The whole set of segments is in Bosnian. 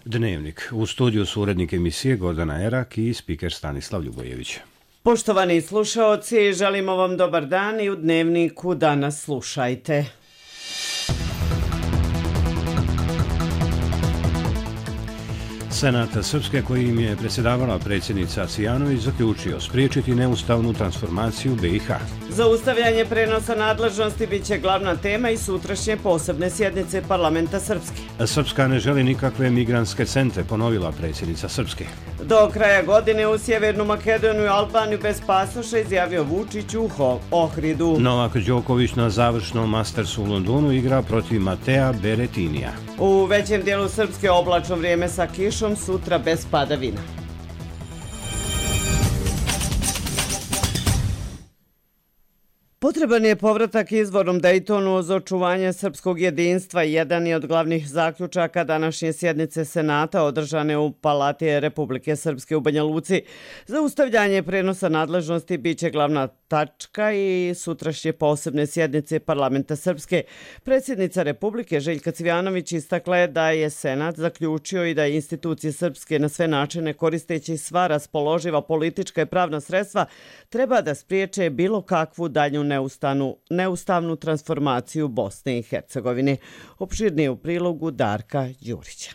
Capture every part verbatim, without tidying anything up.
Dnevnik. U studiju su urednik emisije Gordana Erak i spiker Stanislav Ljubojević. Poštovani slušaoci, želimo vam dobar dan i u Dnevniku danas slušajte. Senat Srpske, kojim je predsjedavala predsjednica Cvijanović, zaključio spriječiti neustavnu transformaciju B i H. Zaustavljanje prenosa nadležnosti bit će glavna tema i sutrašnje posebne sjednice Parlamenta Srpske. Srpska ne želi nikakve migrantske centre, ponovila predsjednica Srpske. Do kraja godine u Sjevernu Makedoniju i Albaniju bez pasoša, izjavio Vučić u Ohridu. Novak Đoković na završnom Mastersu u Londonu igra protiv Matea Beretinija. U većem dijelu Srpske oblačno vrijeme sa kišom, sutra bez padavina. Potreban je povratak izvornom Dejtonu uz očuvanje srpskog jedinstva. Jedan je od glavnih zaključaka današnje sjednice Senata održane u Palati Republike Srpske u Banja Luci. Zaustavljanje prenosa nadležnosti bit će glavna tačka i sutrašnje posebne sjednice Parlamenta Srpske. Predsjednica Republike Željka Cvijanović istakla je da je Senat zaključio i da institucije Srpske na sve načine, koristeći sva raspoloživa politička i pravna sredstva, treba da spriječe bilo kakvu dalju neustavnu, neustavnu transformaciju Bosne i Hercegovine. Opširnije u prilogu Darka Đurića.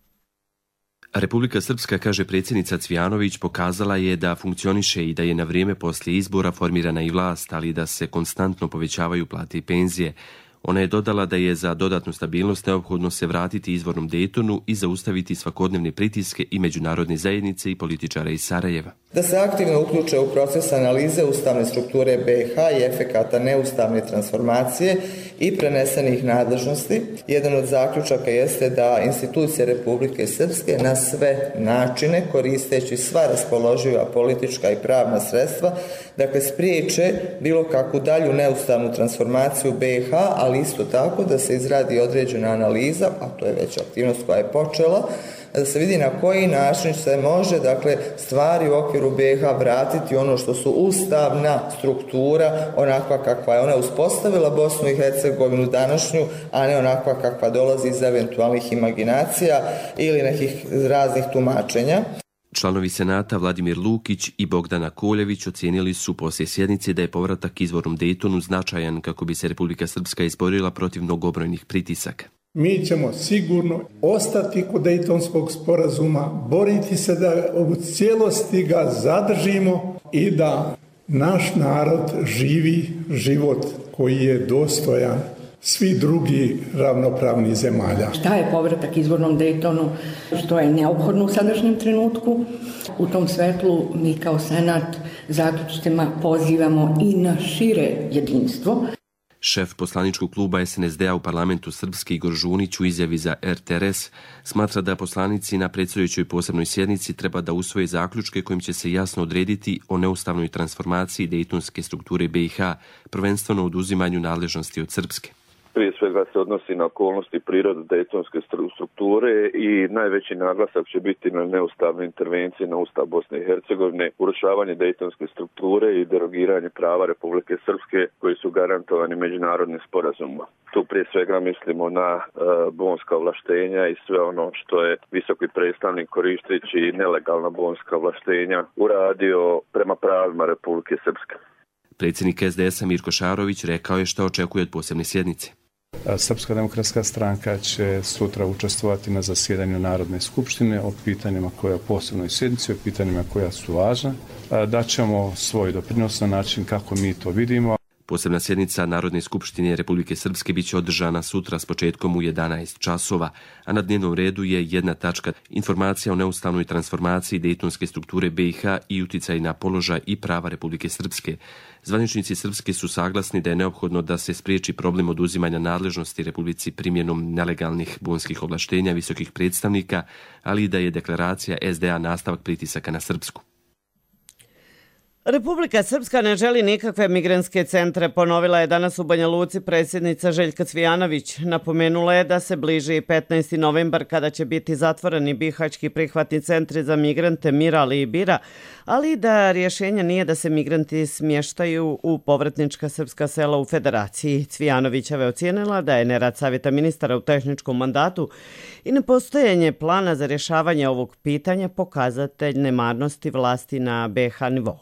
Republika Srpska, kaže predsjednica Cvijanović, pokazala je da funkcioniše i da je na vrijeme poslije izbora formirana i vlast, ali da se konstantno povećavaju plate i penzije. Ona je dodala da je za dodatnu stabilnost neophodno se vratiti izvornom Dejtonu i zaustaviti svakodnevne pritiske i međunarodne zajednice i političara iz Sarajeva. Da se aktivno uključe u proces analize ustavne strukture B i H i efekata neustavne transformacije i prenesenih nadležnosti. Jedan od zaključaka jeste da institucije Republike Srpske na sve načine, koristeći sva raspoloživa politička i pravna sredstva, dakle spriječe bilo kakvu dalju neustavnu transformaciju B i H, ali isto tako da se izradi određena analiza, a to je već aktivnost koja je počela, da se vidi na koji način se može, dakle, stvari u okviru B i H vratiti ono što su ustavna struktura, onakva kakva je ona uspostavila Bosnu i Hercegovinu današnju, a ne onakva kakva dolazi iz eventualnih imaginacija ili nekih raznih tumačenja. Članovi Senata Vladimir Lukić i Bogdana Koljević ocijenili su poslije sjednice da je povratak izvornom Dejtonu značajan kako bi se Republika Srpska izborila protiv mnogobrojnih pritisaka. Mi ćemo sigurno ostati kod Dejtonskog sporazuma, boriti se da u cijelosti ga zadržimo i da naš narod živi život koji je dostojan svi drugi ravnopravni zemalja. Šta je povratak izvornom Dejtonu, što je neophodno u sadašnjem trenutku? U tom svetlu mi kao Senat zaključcima pozivamo i na šire jedinstvo. Šef poslaničkog kluba S N S D-a u parlamentu Srpske Igor Žunić u izjavi za R T R S smatra da poslanici na predstojećoj posebnoj sjednici treba da usvoje zaključke kojim će se jasno odrediti o neustavnoj transformaciji dejtonske strukture B i H, prvenstveno oduzimanju nadležnosti od Srpske. Prije svega se odnosi na okolnosti prirode dejtonske strukture i najveći naglasak će biti na neustavne intervencije na Ustav Bosne i Hercegovine, urušavanje dejtonske strukture i derogiranje prava Republike Srpske koji su garantovani međunarodnim sporazumima. Tu prije svega mislimo na e, bonska ovlaštenja i sve ono što je visoki predstavnik koristeći nelegalna bonska ovlaštenja uradio prema pravima Republike Srpske. Predsjednik S D S-a Mirko Šarović rekao je što očekuje od posebne sjednice. Srpska demokratska stranka će sutra učestvovati na zasjedanju Narodne skupštine o pitanjima koja je posebnoj sjednici, o pitanjima koja su važna. Daćemo svoj doprinos na način kako mi to vidimo. Posebna sjednica Narodne skupštine Republike Srpske biće održana sutra s početkom u jedanaest časova, a na dnevnom redu je jedna tačka informacija o neustavnoj transformaciji dejtonske strukture B i H i uticaj na položaj i prava Republike Srpske. Zvaničnici Srpske su saglasni da je neophodno da se spriječi problem oduzimanja nadležnosti Republici primjenom nelegalnih bonskih ovlaštenja visokih predstavnika, ali i da je deklaracija S D A nastavak pritisaka na Srpsku. Republika Srpska ne želi nikakve migrantske centre, ponovila je danas u Banja Luci predsjednica Željka Cvijanović. Napomenula je da se bliži i petnaesti novembar kada će biti zatvoreni bihaćki prihvatni centri za migrante Mirali i Bira, ali da rješenja nije da se migranti smještaju u povratnička srpska sela u Federaciji. Cvijanovićeva je ocijenila da je nerad savjeta ministara u tehničkom mandatu i nepostojanje plana za rješavanje ovog pitanja pokazatelj nemarnosti vlasti na be ha nivou.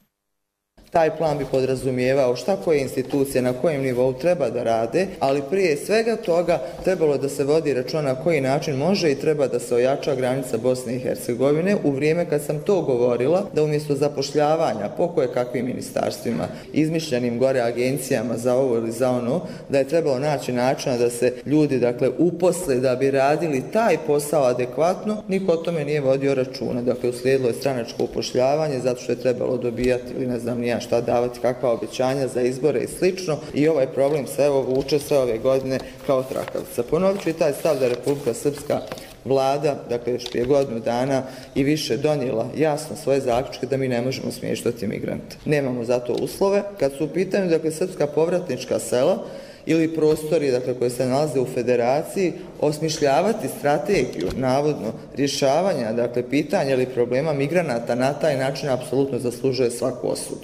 Taj plan bi podrazumijevao šta koje institucije na kojem nivou treba da rade, ali prije svega toga trebalo da se vodi računa na koji način može i treba da se ojača granica Bosne i Hercegovine. U vrijeme kad sam to govorila, da umjesto zapošljavanja po koje kakvim ministarstvima, izmišljenim gore agencijama za ovo ili za ono, da je trebalo naći načina da se ljudi dakle uposle da bi radili taj posao adekvatno, niko o tome nije vodio računa. Dakle, uslijedilo je stranačko upošljavanje zato što je trebalo dobijati ili ne znam nija šta davati, kakva obećanja za izbore i slično, i ovaj problem se evo vuče sve ove godine kao trakavica. Ponovit ću i taj stav da Republika Srpska vlada, dakle još prije godinu dana i više, donijela jasno svoje zaključke da mi ne možemo smještati migrante. Nemamo za to uslove. Kad su u pitanju dakle srpska povratnička sela ili prostori dakle koji se nalaze u Federaciji, osmišljavati strategiju navodno rješavanja dakle pitanja ili problema migranata na taj način apsolutno zaslužuje svaku osudu.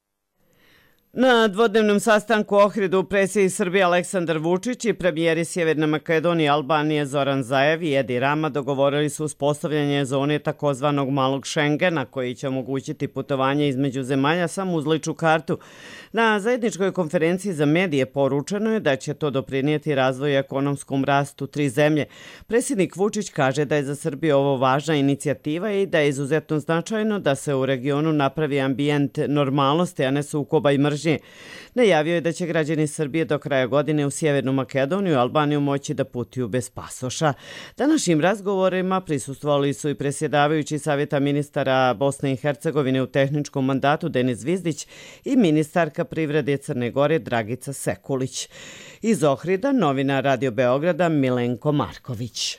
Na dvodnevnom sastanku u Ohridu predsjednik Srbije Aleksandar Vučić i premijeri Sjeverne Makedonije i Albanije Zoran Zaev i Edi Rama dogovorili su uspostavljanje zone takozvanog malog Šengena koji će omogućiti putovanje između zemalja samo uz ličnu kartu. Na zajedničkoj konferenciji za medije poručeno je da će to doprinijeti razvoju i ekonomskom rastu tri zemlje. Predsjednik Vučić kaže da je za Srbiju ovo važna inicijativa i da je izuzetno značajno da se u regionu napravi ambijent normalnosti, a ne sukoba i mržnje. Najavio je da će građani Srbije do kraja godine u Sjevernu Makedoniju i Albaniju moći da putuju bez pasoša. Današnjim razgovorima prisustvovali su i predsjedavajući Savjeta ministara Bosne i Hercegovine u tehničkom mandatu Denis Zvizdić i ministarka privrede Crne Gore Dragica Sekulić. Iz Ohrida novinar Radio Beograda Milenko Marković.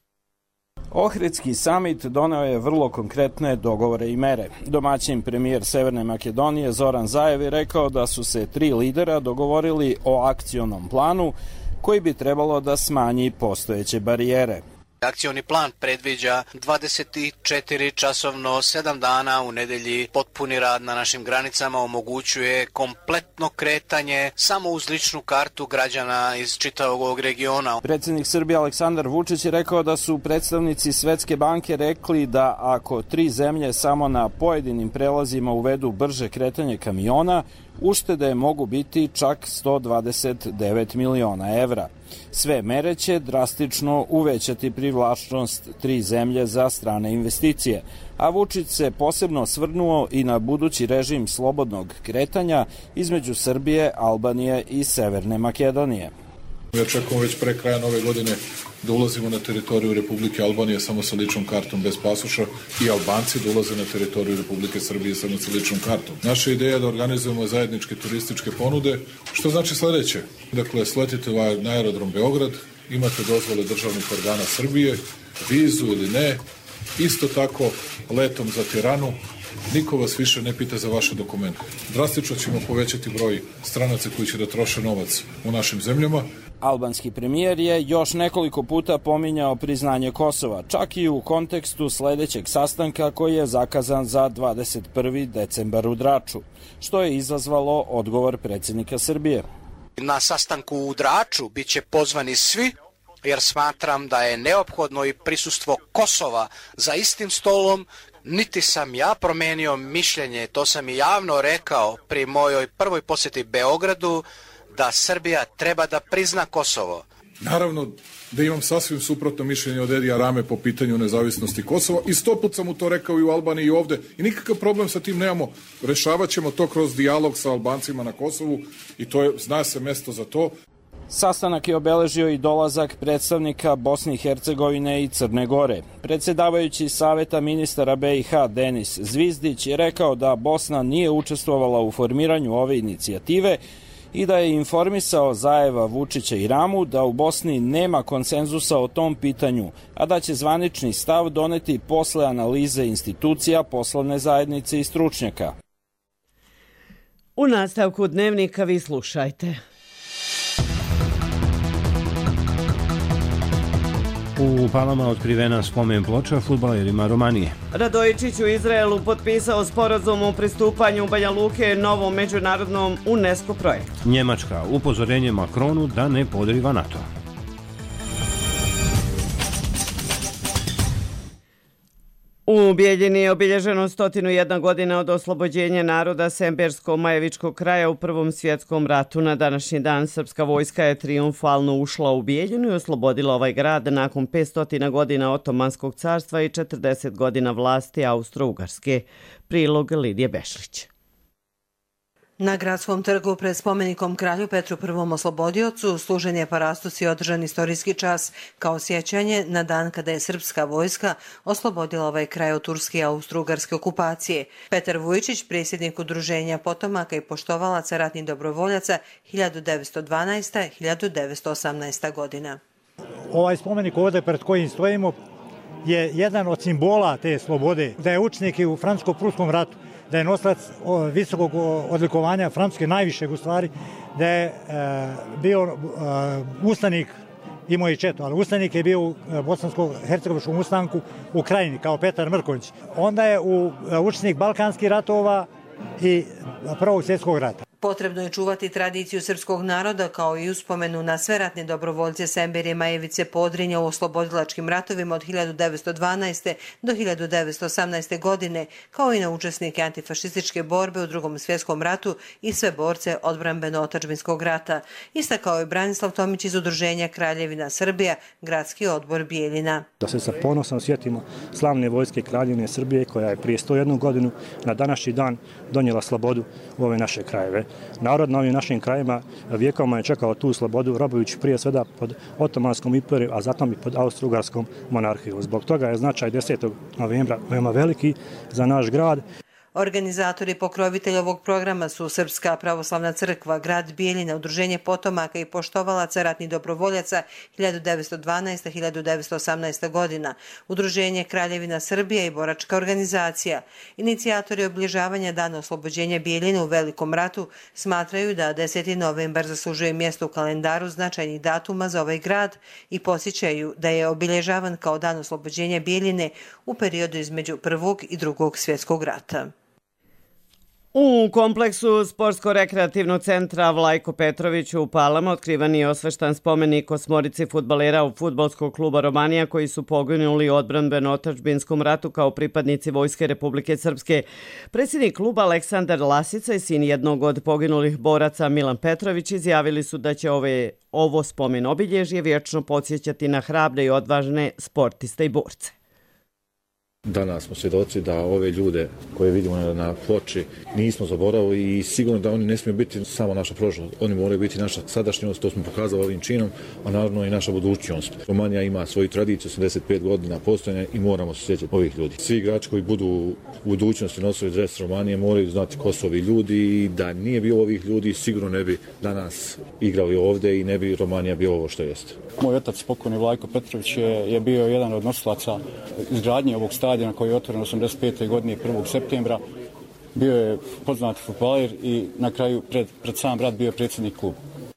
Ohridski samit doneo je vrlo konkretne dogovore i mere. Domaćin premijer Severne Makedonije Zoran Zaev je rekao da su se tri lidera dogovorili o akcionom planu koji bi trebalo da smanji postojeće barijere. Akcioni plan predviđa dvadeset četiri časovno sedam dana u nedelji, potpuni rad na našim granicama, omogućuje kompletno kretanje samo uz ličnu kartu građana iz čitavog ovog regiona. Predsjednik Srbije Aleksandar Vučić je rekao da su predstavnici Svetske banke rekli da ako tri zemlje samo na pojedinim prelazima uvedu brže kretanje kamiona, uštede mogu biti čak sto dvadeset devet miliona evra. Sve mere će drastično uvećati privlačnost tri zemlje za strane investicije, a Vučić se posebno osvrnuo i na budući režim slobodnog kretanja između Srbije, Albanije i Severne Makedonije. Mi očekujemo već pre kraja nove godine da ulazimo na teritoriju Republike Albanije samo sa ličnom kartom bez pasoša i Albanci da ulaze na teritoriju Republike Srbije samo sa ličnom kartom. Naša ideja je da organizujemo zajedničke turističke ponude, što znači sljedeće. Dakle, sletite na aerodrom Beograd, imate dozvole državnih organa Srbije, vizu ili ne, isto tako letom za Tiranu, niko vas više ne pita za vaše dokumente. Drastično ćemo povećati broj stranaca koji će da troše novac u našim zemljama. Albanski premijer je još nekoliko puta pominjao priznanje Kosova, čak i u kontekstu sljedećeg sastanka koji je zakazan za dvadeset prvi decembar u Draču, što je izazvalo odgovor predsjednika Srbije. Na sastanku u Draču bit će pozvani svi, jer smatram da je neophodno i prisustvo Kosova za istim stolom. Niti sam ja promenio mišljenje, to sam i javno rekao pri mojoj prvoj posjeti Beogradu, da Srbija treba da prizna Kosovo. Naravno da imam sasvim suprotno mišljenje od Edija Rame po pitanju nezavisnosti Kosova i sto put sam mu to rekao i u Albaniji i ovde i nikakav problem sa tim nemamo. Rešavat ćemo to kroz dijalog sa Albancima na Kosovu i to je, zna se mesto za to. Sastanak je obeležio i dolazak predstavnika Bosne i Hercegovine i Crne Gore. Predsjedavajući Saveta ministara be i ha Denis Zvizdić je rekao da Bosna nije učestvovala u formiranju ove inicijative i da je informisao Zaeva, Vučića i Ramu da u Bosni nema konsenzusa o tom pitanju, a da će zvanični stav doneti posle analize institucija, poslovne zajednice i stručnjaka. U nastavku dnevnika vi slušajte. U Palama otkrivena spomen ploča fudbalerima Romanije. Radojičić u Izraelu potpisao sporazum o pristupanju Banja Luke novom međunarodnom UNESCO projektu. Njemačka upozorenje Makronu da ne podriva NATO. U Bijeljini je obilježeno stotinu jedna godina od oslobođenja naroda Sembersko-Majevičkog kraja u Prvom svjetskom ratu. Na današnji dan srpska vojska je triumfalno ušla u Bijeljinu i oslobodila ovaj grad nakon petsto godina Otomanskog carstva i četrdeset godina vlasti Austro-Ugarske. Prilog Lidije Bešlić. Na gradskom trgu pred spomenikom kralju Petru Prvom oslobodiocu služen je parastos i održan istorijski čas kao sjećanje na dan kada je srpska vojska oslobodila ovaj kraj od turske i austro-ugarske okupacije. Petar Vujičić, predsjednik udruženja potomaka i poštovalaca ratnih dobrovoljaca hiljadu devetsto dvanaesta do hiljadu devetsto osamnaesta godina. Ovaj spomenik ovdje pred kojim stojimo je jedan od simbola te slobode, da je učesnik i u Francusko-Pruskom ratu, da je nosilac visokog odlikovanja Francuske, najvišeg u stvari, da je e, bio e, ustanik, imao i četu, ali ustanik je bio u bosansko-hercegovačkom ustanku u Krajini, kao Petar Mrković. Onda je u učesnik Balkanskih ratova i Prvog svjetskog rata. Potrebno je čuvati tradiciju srpskog naroda kao i uspomenu na sve ratne dobrovoljce Semberije Majevice Podrinja u oslobodilačkim ratovima od hiljadu devetsto dvanaeste. do hiljadu devetsto osamnaeste. godine, kao i na učesnike antifašističke borbe u Drugom svjetskom ratu i sve borce odbrambeno-otadžbinskog rata. Istakao je Branislav Tomić iz udruženja Kraljevina Srbija, gradski odbor Bijeljina. Da se sa ponosom sjetimo slavne vojske Kraljevine Srbije koja je prije sto jednu godinu na današnji dan donijela slobodu u ove naše krajeve. Narod na ovim našim krajima vjekovima je čekao tu slobodu, robujući prije svega pod Otomanskom imperijom, a zatim i pod Austro-Ugarskom monarhijom. Zbog toga je značaj desetog novembra veoma veliki za naš grad. Organizatori i pokrovitelji ovog programa su Srpska pravoslavna crkva, grad Bijeljina, udruženje potomaka i poštovalaca ratnih dobrovoljaca hiljadu devetsto dvanaesta. do hiljadu devetsto osamnaesta. godina, udruženje Kraljevina Srbija i boračka organizacija. Inicijatori obilježavanja dana oslobođenja Bijeljine u Velikom ratu smatraju da deseti novembar zaslužuje mjesto u kalendaru značajnih datuma za ovaj grad i podsjećaju da je obilježavan kao dan oslobođenja Bijeljine u periodu između Prvog i Drugog svjetskog rata. U kompleksu Sportsko-rekreativnog centra Vlajko Petrović u Palama otkrivan je osveštan spomenik osmorici fudbalera u fudbalskog kluba Romanija koji su poginuli u odbrambeno-otadžbinskom ratu kao pripadnici Vojske Republike Srpske. Predsjednik kluba Aleksandar Lasica i sin jednog od poginulih boraca Milan Petrović izjavili su da će ove, ovo spomen obilježje vječno podsjećati na hrabre i odvažne sportiste i borce. Danas smo svjedoci da ove ljude koje vidimo na ploči nismo zaboravili i sigurno da oni ne smiju biti samo naša prošlost. Oni moraju biti naša sadašnjost, to smo pokazali ovim činom, a naravno i naša budućnost. Romanija ima svoju tradiciju, osamdeset pet godina postojanja i moramo se sjećati ovih ljudi. Svi igrači koji budu u budućnosti nosili dres Romanije moraju znati ko su ovi ljudi i da nije bilo ovih ljudi sigurno ne bi danas igrali ovdje i ne bi Romanija bio ovo što jeste. Moj otac, pokojni Vlajko Petrović, je, je bio jedan od nosilaca izgradnje ovog stadiona koji je otvoren osamdeset pete. godine prvog septembra. Bio je poznati fudbaler i na kraju pred, pred sam rad bio je predsjednik kluba.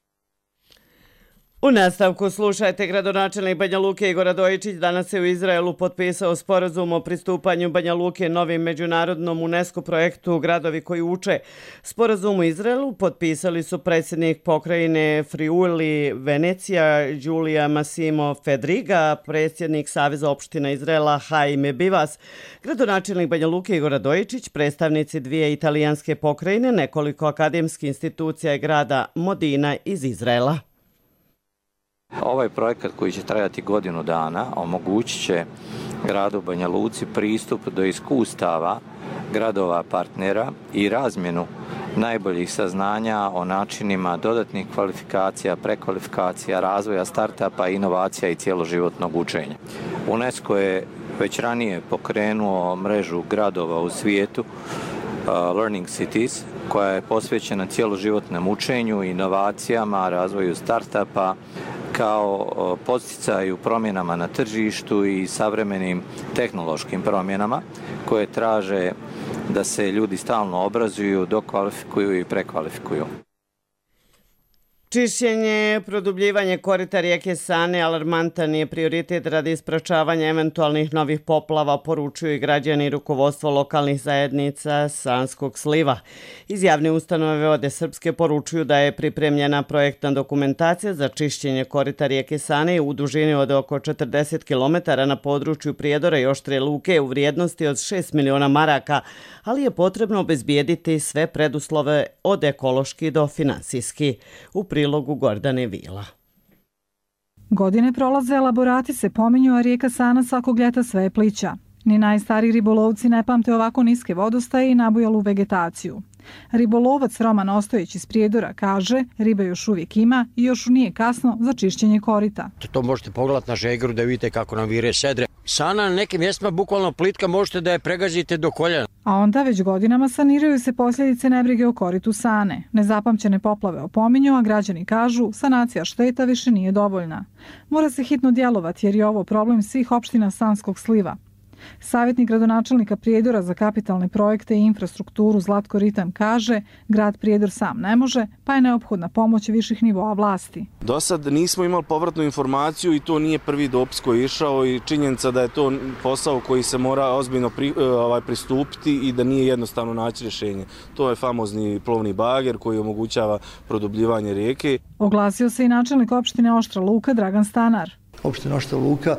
U nastavku slušajte, gradonačelnik Banja Luke Igor Radojičić danas je u Izraelu potpisao sporazum o pristupanju Banja Luke novim međunarodnom UNESCO projektu Gradovi koji uče. Sporazum u Izraelu potpisali su predsjednik pokrajine Friuli Venecija Đulija Massimo Fedriga, predsjednik Saveza opština Izraela Haime Bivas, gradonačelnik Banja Luke Igor Radojičić, predstavnici dvije italijanske pokrajine, nekoliko akademskih institucija i grada Modina iz Izraela. Ovaj projekat koji će trajati godinu dana omogućit će gradu Banja Luci pristup do iskustava gradova partnera i razmjenu najboljih saznanja o načinima dodatnih kvalifikacija, prekvalifikacija, razvoja startapa, inovacija i cjeloživotnog učenja. UNESCO je već ranije pokrenuo mrežu gradova u svijetu, uh, Learning Cities, koja je posvećena cjeloživotnom učenju, inovacijama, razvoju startapa, kao podsticaju promjenama na tržištu i savremenim tehnološkim promjenama koje traže da se ljudi stalno obrazuju, dokvalifikuju i prekvalifikuju. Čišćenje, produbljivanje korita rijeke Sane alarmantan je prioritet radi sprečavanja eventualnih novih poplava, poručuju i građani i rukovodstvo lokalnih zajednica Sanskog sliva. Iz javne ustanove Vode Srpske poručuju da je pripremljena projektna dokumentacija za čišćenje korita rijeke Sane u dužini od oko četrdeset kilometara na području Prijedora i Oštre Luke u vrijednosti od šest miliona maraka, ali je potrebno obezbijediti sve preduslove od ekološki do finansijski. U prilogu Gordane Vila. Godine prolaze, elaborati se pominju, a rijeka Sana svakog ljeta sve je plića. Ni najstariji ribolovci ne pamte ovako niske vodostaje i nabujalu vegetaciju. Ribolovac Roman Ostojić iz Prijedora kaže, riba još uvijek ima i još nije kasno za čišćenje korita. To možete pogledati na žegru da vidite kako nam vire sedre. Sana na nekim mjestima bukvalno plitka, možete da je pregazite do koljena. A onda već godinama saniraju se posljedice nebrige o koritu Sane. Nezapamćene poplave opominju, a građani kažu sanacija šteta više nije dovoljna. Mora se hitno djelovati jer je ovo problem svih opština Sanskog sliva. Savjetnik gradonačelnika Prijedora za kapitalne projekte i infrastrukturu Zlatko Ritan kaže, grad Prijedor sam ne može, pa je neophodna pomoć viših nivoa vlasti. Do sad nismo imali povratnu informaciju i to nije prvi dopis koji je išao i činjenica da je to posao koji se mora ozbiljno pri, ovaj, pristupiti i da nije jednostavno naći rješenje. To je famozni plovni bager koji omogućava produbljivanje rijeke. Oglasio se i načelnik opštine Oštra Luka Dragan Stanar. Opština Oštra Luka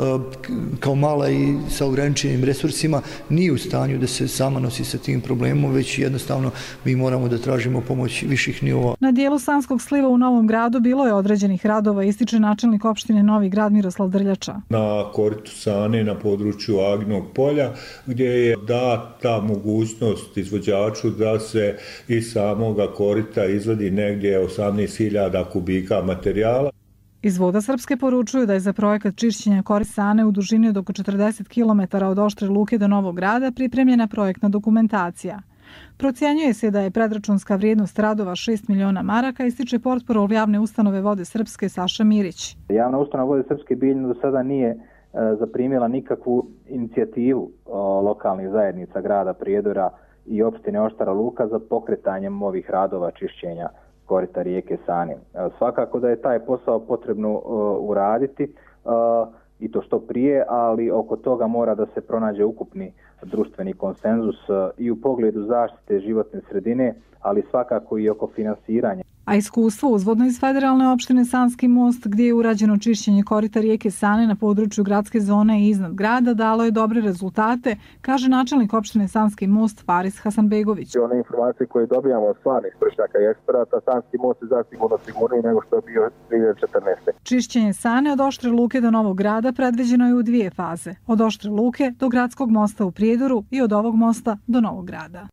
kao mala i sa ograničenim resursima nije u stanju da se sama nosi sa tim problemom, već jednostavno mi moramo da tražimo pomoć viših nivoa. Na dijelu Sanskog sliva u Novom Gradu bilo je određenih radova, ističe načelnik opštine Novi Grad Miroslav Drljača. Na koritu Sane na području Agnog polja gdje je data mogućnost izvođaču da se iz samoga korita izvadi negdje osamnaest hiljada kubika materijala. Iz Voda Srpske poručuju da je za projekat čišćenja korita Sane u dužini od oko četrdeset kilometara od Oštre Luke do Novog Grada pripremljena projektna dokumentacija. Procjenjuje se da je predračunska vrijednost radova šest miliona maraka, ističe portparol javne ustanove Vode Srpske Saša Mirić. Javna ustanova Vode Srpske biljno do sada nije zaprimila nikakvu inicijativu lokalnih zajednica grada Prijedora i opštine Oštra Luka za pokretanjem ovih radova čišćenja korita rijeke Sane. Svakako da je taj posao potrebno uh, uraditi uh, i to što prije, ali oko toga mora da se pronađe ukupni društveni konsenzus uh, i u pogledu zaštite životne sredine, ali svakako i oko finansiranja. A iskustvo uzvodno iz federalne opštine Sanski most, gdje je urađeno čišćenje korita rijeke Sane na području gradske zone i iznad grada, dalo je dobre rezultate, kaže načelnik opštine Sanski most Faris Hasanbegović. One informacije koje dobijamo od stvarnih stručnjaka i eksperata, Sanski most je zasigurno sigurniji nego što je bio dvije hiljade četrnaeste. Čišćenje Sane od Oštre Luke do Novog Grada predviđeno je u dvije faze. Od Oštre Luke do gradskog mosta u Prijedoru i od ovog mosta do Novog Grada.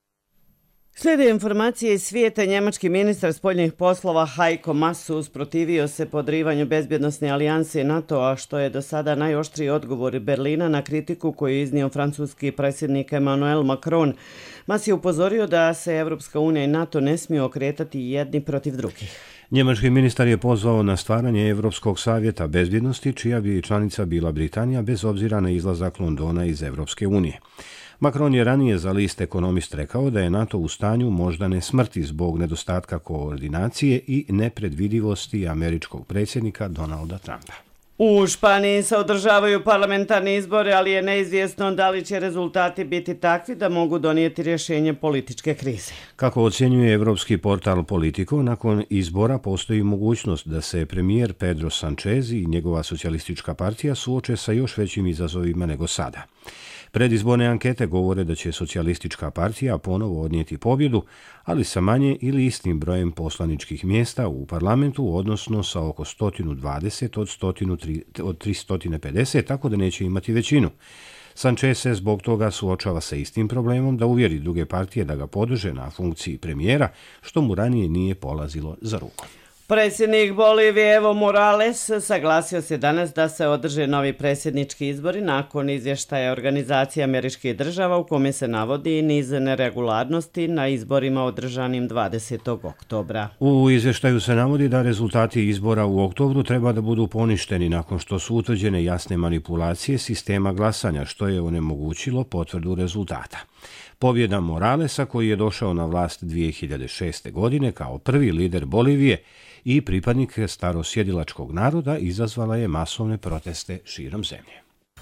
Slijede informacije iz svijeta. Njemački ministar spoljnih poslova Heiko Maas usprotivio se podrivanju bezbjednosne alijanse NATO-a, što je do sada najoštriji odgovor Berlina na kritiku koju je iznio francuski predsjednik Emmanuel Macron. Maas je upozorio da se Evropska unija i NATO ne smiju okretati jedni protiv drugih. Njemački ministar je pozvao na stvaranje Evropskog savjeta bezbjednosti, čija bi članica bila Britanija bez obzira na izlazak Londona iz Evropske unije. Macron je ranije za list Ekonomist rekao da je NATO u stanju moždane smrti zbog nedostatka koordinacije i nepredvidivosti američkog predsjednika Donalda Trumpa. U Španiji se održavaju parlamentarni izbori, ali je neizvjesno da li će rezultati biti takvi da mogu donijeti rješenje političke krize. Kako ocjenjuje evropski portal Politico, nakon izbora postoji mogućnost da se premijer Pedro Sanchez i njegova socijalistička partija suoče sa još većim izazovima nego sada. Predizborne ankete govore da će socijalistička partija ponovo odnijeti pobjedu, ali sa manje ili istim brojem poslaničkih mjesta u parlamentu, odnosno sa oko sto dvadeset od tristo pedeset, tako da neće imati većinu. Sanchez se zbog toga suočava sa istim problemom da uvjeri druge partije da ga podrže na funkciji premijera, što mu ranije nije polazilo za rukom. Predsjednik Bolivije Evo Morales saglasio se danas da se održe novi predsjednički izbori nakon izvještaja Organizacije američkih država u kome se navodi niz neregularnosti na izborima održanim dvadesetog oktobra. U izvještaju se navodi da rezultati izbora u oktobru treba da budu poništeni nakon što su utvrđene jasne manipulacije sistema glasanja, što je onemogućilo potvrdu rezultata. Pobjeda Moralesa, koji je došao na vlast dvije hiljade šeste. godine kao prvi lider Bolivije i pripadnik starosjedilačkog naroda, izazvala je masovne proteste širom zemlje.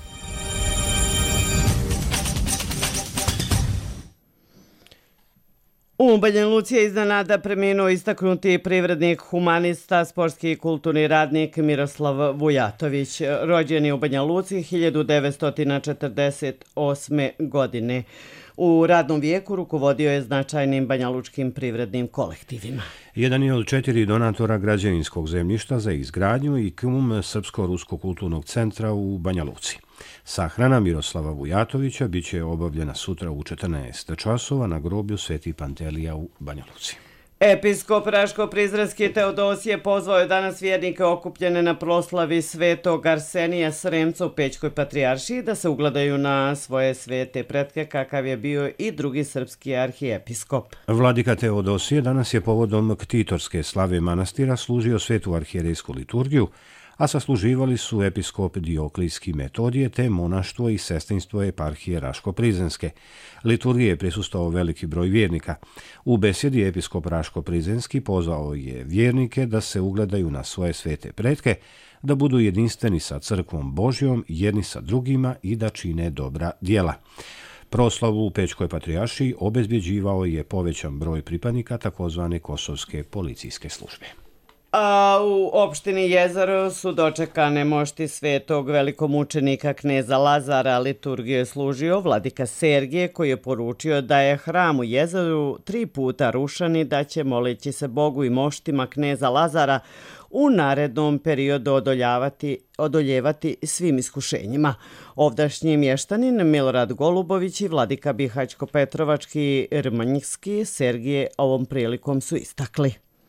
U Banja Luci je iznenada preminuo istaknuti privrednik, humanista, sportski i kulturni radnik Miroslav Vujatović. Rođen je u Banja Luci hiljadu devetsto četrdeset osme. godine. U radnom vijeku rukovodio je značajnim banjalučkim privrednim kolektivima. Jedan je od četiri donatora građevinskog zemljišta za izgradnju i kum Srpsko-ruskog kulturnog centra u Banja Luci. Sahrana Miroslava Vujatovića biće obavljena sutra u četrnaest časova na groblju Sveti Pantelija u Banja Luci. Episkop Raško-Prizrenski Teodosije pozvao je danas vjernike okupljene na proslavi svetog Arsenija Sremca u Pećkoj patrijaršiji da se ugledaju na svoje svete pretke, kakav je bio i drugi srpski arhijepiskop. Vladika Teodosije danas je povodom ktitorske slave manastira služio svetu arhijerejsku liturgiju, a sasluživali su episkop Dioklijski Metodije te monaštvo i sestrinstvo eparhije Raško-Prizrenske. Liturgije je prisustvovao veliki broj vjernika. U besjedi episkop Raško-Prizrenski pozvao je vjernike da se ugledaju na svoje svete pretke, da budu jedinstveni sa crkvom Božjom, jedni sa drugima i da čine dobra djela. Proslavu u Pećkoj patrijaršiji obezbjeđivao je povećan broj pripadnika takozvane kosovske policijske službe. A u opštini Jezero su dočekane mošti svetog velikomučenika kneza Lazara. Liturgiju je služio vladika Sergije, koji je poručio da je hram u Jezeru tri puta rušan i da će, moleći se Bogu i moštima kneza Lazara, u narednom periodu odoljavati, odoljevati svim iskušenjima. Ovdašnji mještanin Milorad Golubović i vladika Bihaćko-Petrovački Rmanjski Sergije ovom prilikom su istakli.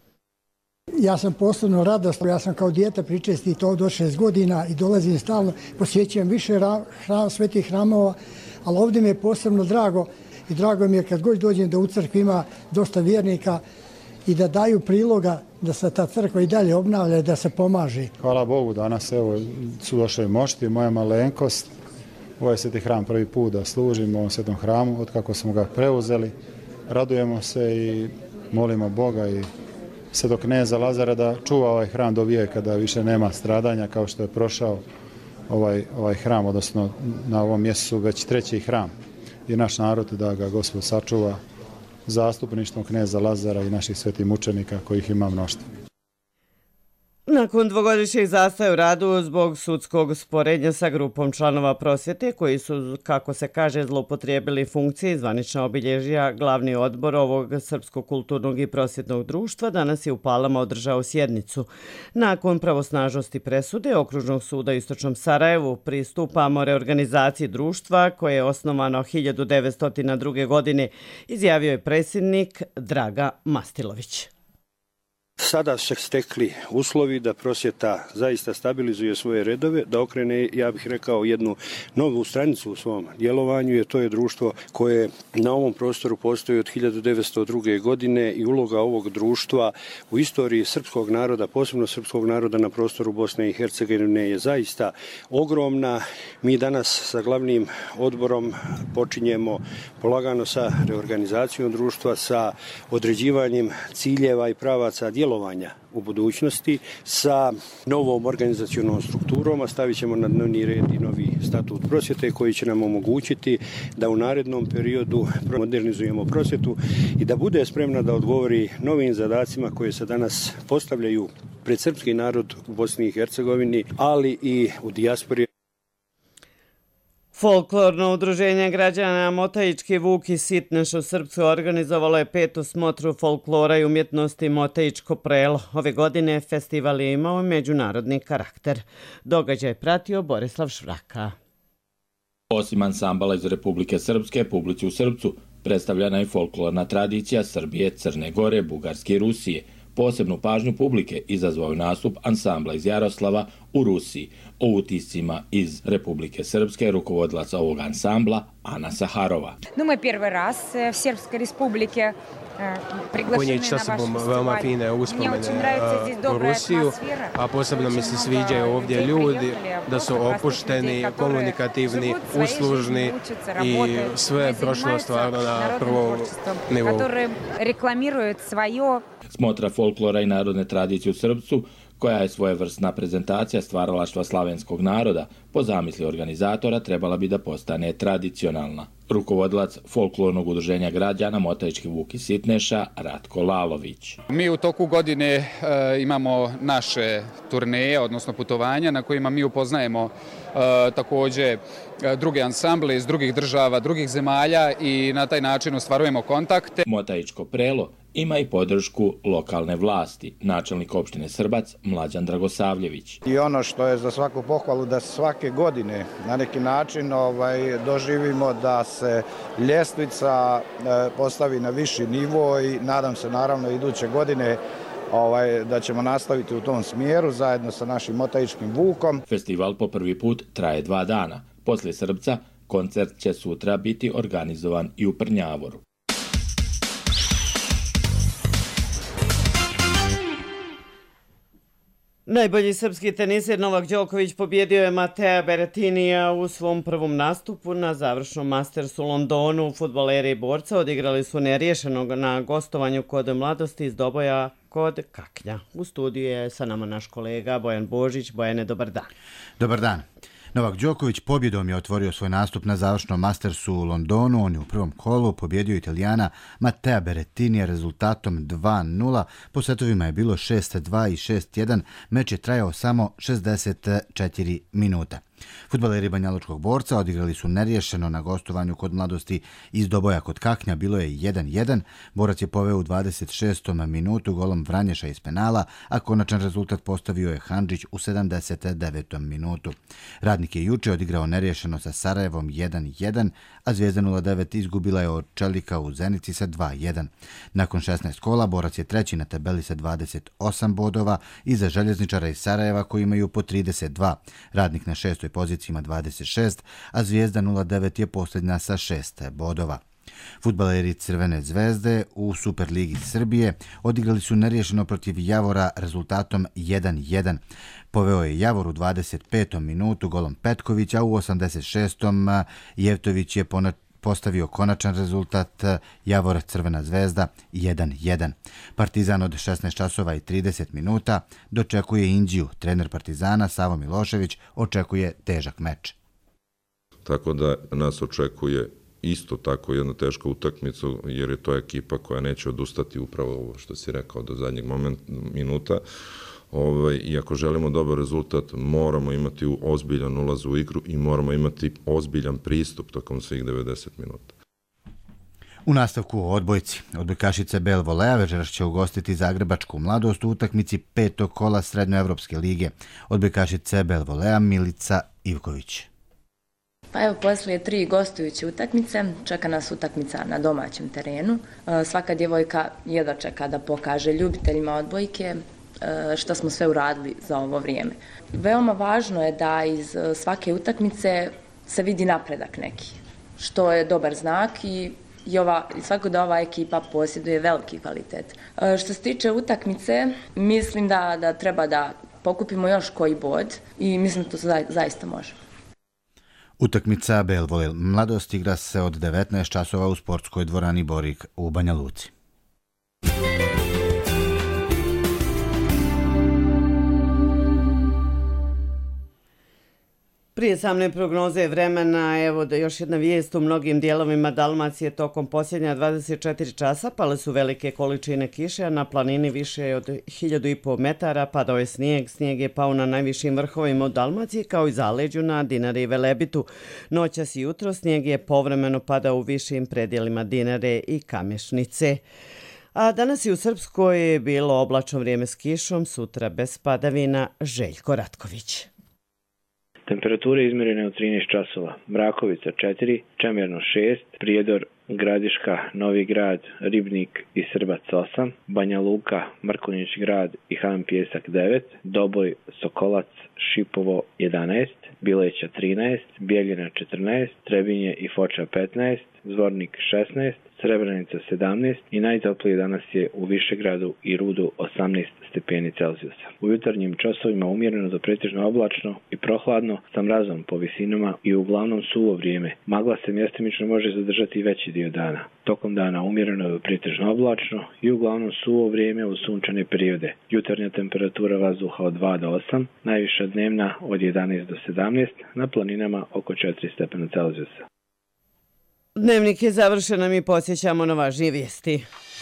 Ja sam posebno radostan, ja sam kao dijete pričesti to do šest godina i dolazim stalno, posjećujem više hram, svetih hramova, ali ovdje mi je posebno drago i drago mi je kad god dođem da u crkvi ima dosta vjernika i da daju priloga da se ta crkva i dalje obnavlja i da se pomaže. Hvala Bogu, danas evo, su došli mošti, moja malenkost. Ovo je sveti hram prvi put da služimo u ovom svetom hramu, od kako smo ga preuzeli. Radujemo se i molimo Boga i svetog kneza Lazara da čuva ovaj hram do vijeka, da više nema stradanja kao što je prošao ovaj, ovaj hram, odnosno na ovom mjestu već treći hram. I naš narod da ga Gospod sačuva zastupništvom kneza Lazara i naših svetih mučenika kojih ima mnoštvo. Nakon dvogodišnjeg zastoja u radu zbog sudskog sporenja sa grupom članova prosvjete koji su, kako se kaže, zloupotrijebili funkcije, zvanična obilježja glavni odbor ovog Srpskog kulturnog i prosvjetnog društva danas je u Palama održao sjednicu. Nakon pravosnažnosti presude Okružnog suda u Istočnom Sarajevu pristupamo reorganizaciji društva koje je osnovano hiljadu devetsto druge. godine, izjavio je predsjednik Draga Mastilović. Sada se stekli uslovi da prosvjeta zaista stabilizuje svoje redove, da okrene, ja bih rekao, jednu novu stranicu u svom djelovanju, jer to je društvo koje na ovom prostoru postoji od hiljadu devetsto druge. godine i uloga ovog društva u istoriji srpskog naroda, posebno srpskog naroda na prostoru Bosne i Hercegovine je zaista ogromna. Mi danas sa glavnim odborom počinjemo polagano sa reorganizacijom društva, sa određivanjem ciljeva i pravaca djelovanja u budućnosti, sa novom organizacionom strukturom, a stavit ćemo na dnevni red i novi statut prosvjete koji će nam omogućiti da u narednom periodu modernizujemo prosvjetu i da bude spremna da odgovori novim zadacima koje se danas postavljaju pred srpski narod u Bosni i Hercegovini, ali i u dijaspori. Folklorno udruženje građana Motajički Vuk i Sitneš u Srpsku organizovalo je petu smotru folklora i umjetnosti Motajičko prelo. Ove godine festival je imao međunarodni karakter. Događaj pratio Borislav Švraka. Osim ansambala iz Republike Srpske, publici u Srpcu predstavljena je folklorna tradicija Srbije, Crne Gore, Bugarske i Rusije. Posebnu pažnju publike izazvao je nastup ansambla iz Jaroslava u Rusiji. O utiscima iz Republike Srpske rukovodilac ovog ansambla Ana Saharova. Думаю, первый раз в Сербской Республике. Ponijeći sa sobom veoma fine uspomene u Rusiju, a posebno mi se sviđaju ovdje ljudi, da su opušteni, komunikativni, uslužni i sve prošlo stvarno na prvom nivou. Smotra folklora i narodne tradicije u Srpcu, koja je svojevrsna prezentacija stvaralaštva slavenskog naroda, po zamisli organizatora trebala bi da postane tradicionalna. Rukovodilac folklornog udruženja građana Motajički Vuk i Sitneša Ratko Lalović. Mi u toku godine e, imamo naše turneje, odnosno putovanja na kojima mi upoznajemo e, takođe druge ansamble iz drugih država, drugih zemalja i na taj način ostvarujemo kontakte. Motajičko prelo ima i podršku lokalne vlasti, načelnik opštine Srbac Mlađan Dragosavljević. I ono što je za svaku pohvalu da svake godine na neki način ovaj, doživimo da se ljestvica e, postavi na viši nivo i nadam se naravno iduće godine ovaj, da ćemo nastaviti u tom smjeru zajedno sa našim Motajičkim Vukom. Festival po prvi put traje dva dana. Poslije Srpca koncert će sutra biti organizovan i u Prnjavoru. Najbolji srpski teniser Novak Đoković pobjedio je Matea Berrettinija u svom prvom nastupu na završnom Mastersu u Londonu. Fudbaleri i borca odigrali su neriješenog na gostovanju kod Mladosti iz Doboja kod Kaknja. U studiju je sa nama naš kolega Bojan Božić. Bojane, dobar dan. Dobar dan. Novak Đoković pobjedom je otvorio svoj nastup na završnom Mastersu u Londonu. On je u prvom kolu pobjedio Italijana Matea Berrettinija rezultatom dva nula. Po setovima je bilo šest dva i šest jedan. Meč je trajao samo šezdeset četiri minuta. Fudbaleri banjalučkog borca odigrali su neriješeno na gostovanju kod Mladosti iz Doboja kod Kaknja. Bilo je jedan jedan. Borac je poveo u dvadeset šestom minutu golom Vranješa iz penala, a konačan rezultat postavio je Handžić u sedamdeset devetom minutu. Radnik je juče odigrao neriješeno sa Sarajevom jedan jedan, a Zvijezda nula devet izgubila je od Čelika u Zenici sa dva jedan. Nakon šesnaest kola Borac je treći na tabeli sa dvadeset osam bodova iza Željezničara iz Sarajeva koji imaju po trideset dva. Radnik na šestoj poziciji ima dvadeset šest, a Zvijezda nula devet je posljednja sa šest bodova. Fudbaleri Crvene zvezde u Superligi Srbije odigrali su neriješeno protiv Javora rezultatom jedan jedan. Poveo je Javor u dvadeset petom minutu golom Petkovića, a u osamdeset šestom Jevtović je postavio konačan rezultat. Javor Crvena zvezda jedan jedan. Partizan od šesnaest časova i trideset minuta dočekuje Inđiju. Trener Partizana Savo Milošević očekuje težak meč. Tako da nas očekuje isto tako jedna teška utakmica, jer je to ekipa koja neće odustati upravo ovo što si rekao do zadnjeg momenta, minuta. Ovaj, I ako želimo dobar rezultat, moramo imati ozbiljan ulaz u igru i moramo imati ozbiljan pristup tokom svih devedeset minuta. U nastavku o odbojci. Odbojkašice Bel Volea večeras će ugostiti Zagrebačku Mladost u utakmici petog kola Srednjoevropske lige. Odbojkašice Bel Volea Milica Ivković. Pa evo, poslije tri gostujuće utakmice, čeka nas utakmica na domaćem terenu. Svaka djevojka jedva čeka da pokaže ljubiteljima odbojke što smo sve uradili za ovo vrijeme. Veoma važno je da iz svake utakmice se vidi napredak neki, što je dobar znak i I ova, svako da ova ekipa posjeduje veliki kvalitet. Što se tiče utakmice, mislim da, da treba da pokupimo još koji bod i mislim da to za, zaista možemo. Utakmica Bel Volea Mladost igra se od devetnaest časova u sportskoj dvorani Borik u Banja Luci. Prije samne prognoze vremena, evo da još jedna vijest, u mnogim dijelovima Dalmacije tokom posljednja dvadeset četiri časa pale su velike količine kiše, a na planini više od hiljadu i pol metara padao je snijeg. Snijeg je pao na najvišim vrhovima u Dalmaciji kao i zaleđu na Dinari i Velebitu. Noćas i jutro snijeg je povremeno padao u višim predjelima Dinare i Kamešnice. A danas je u Srpskoj bilo oblačno vrijeme s kišom, sutra bez padavina. Željko Ratković. Temperature izmjerene u trinaest časova. Mrakovica četiri, Čemerno šest, Prijedor Gradiška, Novi Grad, Ribnik i Srbac osam, Banja Luka, Mrkonjić Grad i Han Pijesak devet, Doboj, Sokolac, Šipovo jedanaest, Bileća trinaest, Bijeljina četrnaest, Trebinje i Foča petnaest, Zvornik šesnaest, Srebrenica sedamnaest i najtoplije danas je u Višegradu i Rudu osamnaest stepeni Celzijusa. U jutarnjim časovima umjereno do pretežno oblačno i prohladno sa mrazom po visinama i uglavnom suvo vrijeme. Magla se mjestimično može zadržati i veći dio dana. Tokom dana umjereno je pretežno oblačno i uglavnom suvo vrijeme u sunčane periode. Jutarnja temperatura vazduha od dva do osam, najviša dnevna od jedanaest do sedamnaest, na planinama oko četiri stepena Celzijusa. Dnevnik je završen, a mi podsjećamo na važnije vijesti.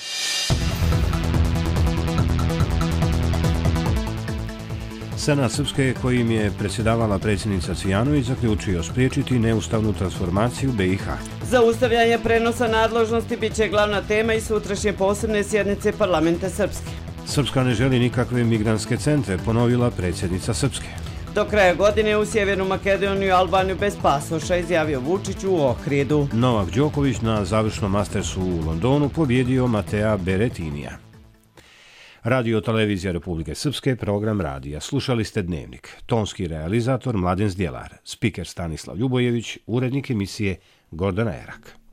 Senat Srpske, kojim je predsjedavala predsjednica Cvijanović, zaključio spriječiti neustavnu transformaciju B i H. Zaustavljanje prenosa nadležnosti bit će glavna tema i sutrašnje posebne sjednice parlamenta Srpske. Srpska ne želi nikakve migrantske centre, ponovila predsjednica Srpske. Do kraja godine u Sjevernu Makedoniju i Albaniju bez pasoša, izjavio Vučić u Ohridu. Novak Đoković na završnom Mastersu u Londonu pobjedio Matea Beretinija. Radio Televizija Republike Srpske, program radija. Slušali ste Dnevnik. Tonski realizator Mladen Zdjelar, spiker Stanislav Ljubojević, urednik emisije Gordana Erak.